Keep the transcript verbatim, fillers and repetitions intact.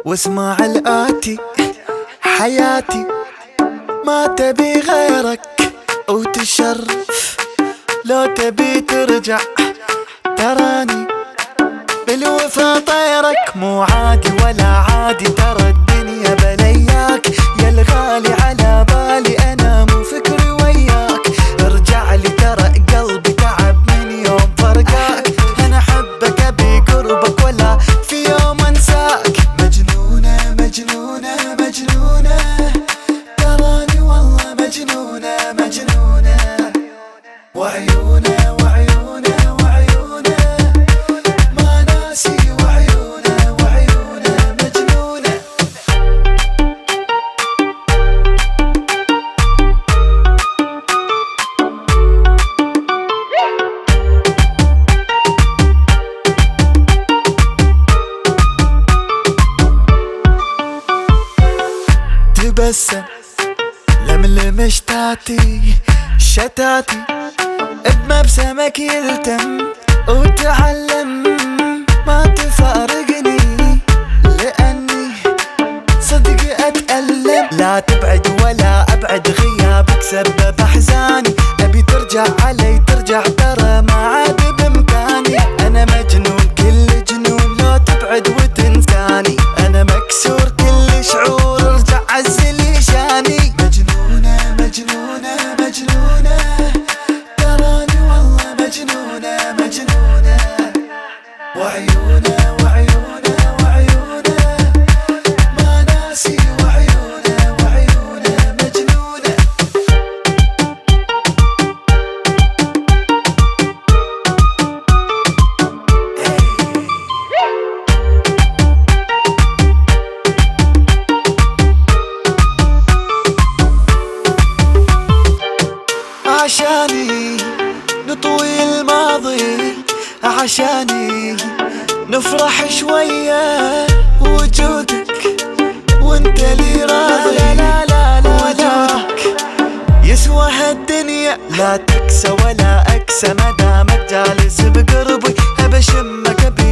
واسمع الآتي حياتي ما تبي غيرك وتشرف، لو تبي ترجع تراني بالوفا طيرك. مو عادي ولا عادي ترى الدنيا بلياك، يا الغالي على بالي انا مو فكري وياك. ارجع لي ترى قلبي تعب من يوم فرقاك، انا حبك ابي قربك ولا في يوم انساك. مجنونة مجنونة مجنونة تراني والله مجنونة مجنونة، وعيونة وعيونة وعيونة ما ناسي، وعيونة وعيونة مجنونة. تبسم لملم شتاتي شتاتي بمبسمك يلتم وتعلم ما تفارقني، لأني صدق أتألم. لا تبعد ولا أبعد غيابك سبب أحزاني، أبي ترجع علي ترجع ترى ما عاد بإمكاني. أنا مجنون كل جنون لو تبعد وتنساني، أنا مكسور كل شعور ارجع عزلي شاني. مجنونة مجنونة مجنونة تراني والله مجنونة مجنونة، وعيونة وعيونة وعيونة ما ناسي، وعيونة وعيونة مجنونة. عشاني نطوي الماضي، عشاني نفرح شوية، وجودك وانت لي راضي. لا لا لا وجودك يسوى هالدنيا، لا تكسى ولا أكسى مدامك جالس بقربي. أبى شمك أبي